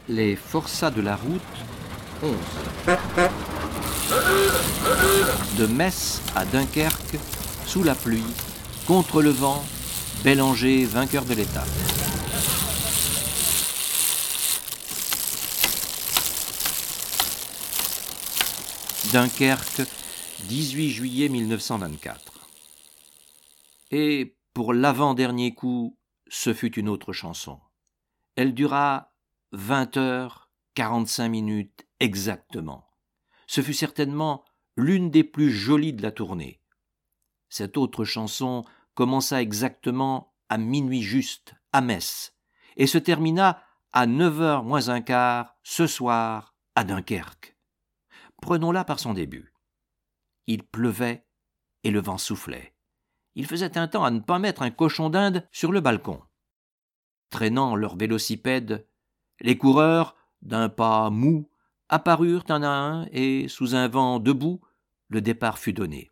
Les forçats de la route 11. De Metz à Dunkerque, sous la pluie, contre le vent, Bélanger vainqueur de l'étape. Dunkerque, 18 juillet 1924. Et pour l'avant-dernier coup, ce fut une autre chanson. Elle dura 20h45 exactement. Ce fut certainement l'une des plus jolies de la tournée. Cette autre chanson commença exactement à minuit juste, à Metz, et se termina à 9h moins un quart, ce soir, à Dunkerque. Prenons-la par son début. Il pleuvait et le vent soufflait. Il faisait un temps à ne pas mettre un cochon d'Inde sur le balcon. Traînant leur vélocipède, les coureurs, d'un pas mou, apparurent un à un et, sous un vent debout, le départ fut donné.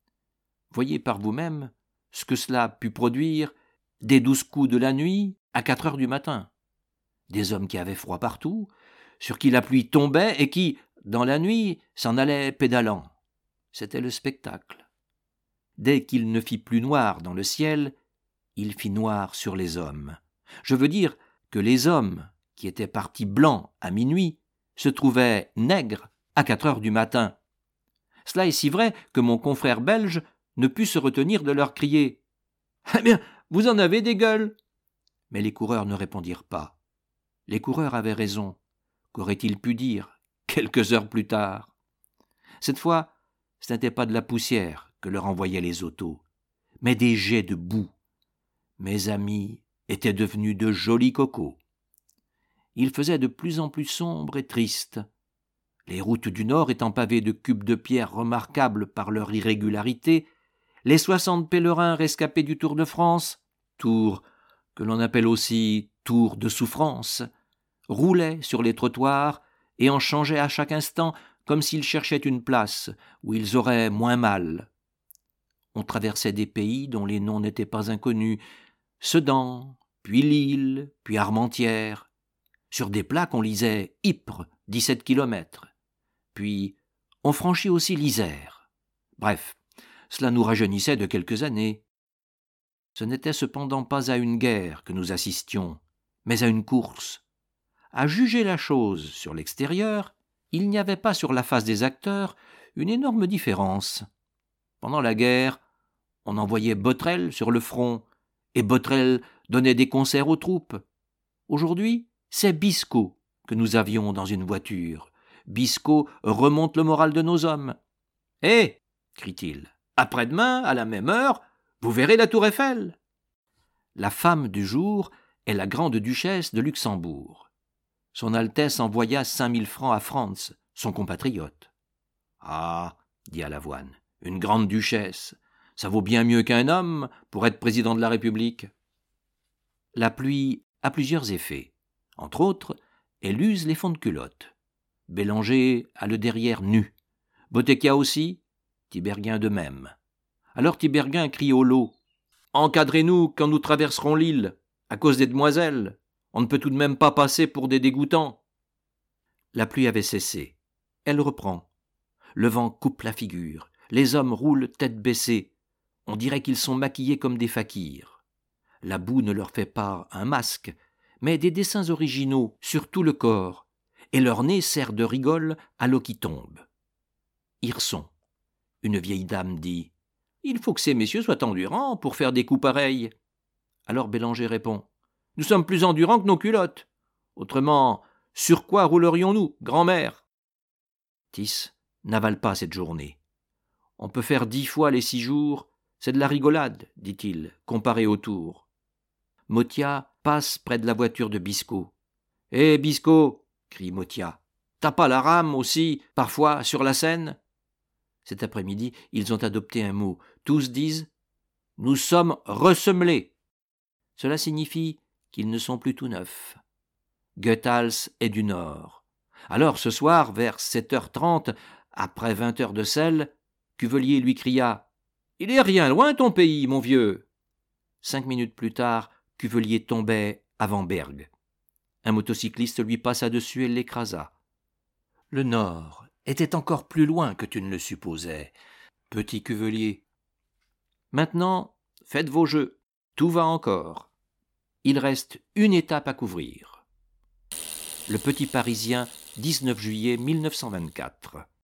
Voyez par vous-même ce que cela put produire dès 12 coups de la nuit à 4h du matin. Des hommes qui avaient froid partout, sur qui la pluie tombait et qui, dans la nuit, s'en allaient pédalant. C'était le spectacle. Dès qu'il ne fit plus noir dans le ciel, il fit noir sur les hommes. Je veux dire que les hommes, qui étaient partis blancs à minuit, se trouvaient nègres à 4h du matin. Cela est si vrai que mon confrère belge ne put se retenir de leur crier « Eh bien, vous en avez des gueules !» Mais les coureurs ne répondirent pas. Les coureurs avaient raison. Qu'auraient-ils pu dire quelques heures plus tard? Cette fois, ce n'était pas de la poussière que leur envoyaient les autos, mais des jets de boue. Mes amis étaient devenus de jolis cocos. Il faisait de plus en plus sombre et triste. Les routes du Nord étant pavées de cubes de pierre remarquables par leur irrégularité, les 60 pèlerins rescapés du Tour de France, tour que l'on appelle aussi tour de souffrance, roulaient sur les trottoirs et en changeaient à chaque instant comme s'ils cherchaient une place où ils auraient moins mal. On traversait des pays dont les noms n'étaient pas inconnus, Sedan, puis Lille, puis Armentières. Sur des plaques on lisait Ypres, 17 kilomètres. Puis on franchit aussi l'Isère. Bref, cela nous rajeunissait de quelques années. Ce n'était cependant pas à une guerre que nous assistions, mais à une course. À juger la chose sur l'extérieur, il n'y avait pas sur la face des acteurs une énorme différence. Pendant la guerre, on envoyait Botrel sur le front, et Botrel donnait des concerts aux troupes. Aujourd'hui, c'est Biscot que nous avions dans une voiture. Biscot remonte le moral de nos hommes. « Hé !» crie-t-il, « après-demain, à la même heure, vous verrez la tour Eiffel !» La femme du jour est la grande duchesse de Luxembourg. Son Altesse envoya 5000 francs à Franz, son compatriote. « Ah !» dit Alavoine, « une grande duchesse, ça vaut bien mieux qu'un homme pour être président de la République. » La pluie a plusieurs effets. Entre autres, elle use les fonds de culotte. Bélanger a le derrière nu. Bottecchia aussi, Tiberghien de même. Alors Tiberghien crie au lot « Encadrez-nous quand nous traverserons l'île, à cause des demoiselles. On ne peut tout de même pas passer pour des dégoûtants. » La pluie avait cessé. Elle reprend. Le vent coupe la figure. Les hommes roulent tête baissée. On dirait qu'ils sont maquillés comme des fakirs. La boue ne leur fait pas un masque, mais des dessins originaux sur tout le corps, et leur nez sert de rigole à l'eau qui tombe. Hirson, une vieille dame, dit « Il faut que ces messieurs soient endurants pour faire des coups pareils. » Alors Bélanger répond « Nous sommes plus endurants que nos culottes. Autrement, sur quoi roulerions-nous, grand-mère ?» Tis n'avale pas cette journée. On peut faire 10 fois les 6 jours, c'est de la rigolade, dit-il, comparé au Tour. Motia passe près de la voiture de Biscot. « Hé, Biscot !» crie Motia. « T'as pas la rame aussi, parfois, sur la Seine ?» Cet après-midi, ils ont adopté un mot. Tous disent « Nous sommes ressemelés !» Cela signifie qu'ils ne sont plus tout neufs. Goethals est du Nord. Alors, ce soir, vers 7h30, après 20 heures de selle, Cuvelier lui cria « Il est rien loin ton pays, mon vieux !» 5 minutes plus tard, Cuvelier tombait à Vamberg. Un motocycliste lui passa dessus et l'écrasa. Le nord était encore plus loin que tu ne le supposais, petit cuvelier. Maintenant, faites vos jeux, tout va encore. Il reste une étape à couvrir. Le Petit Parisien, 19 juillet 1924.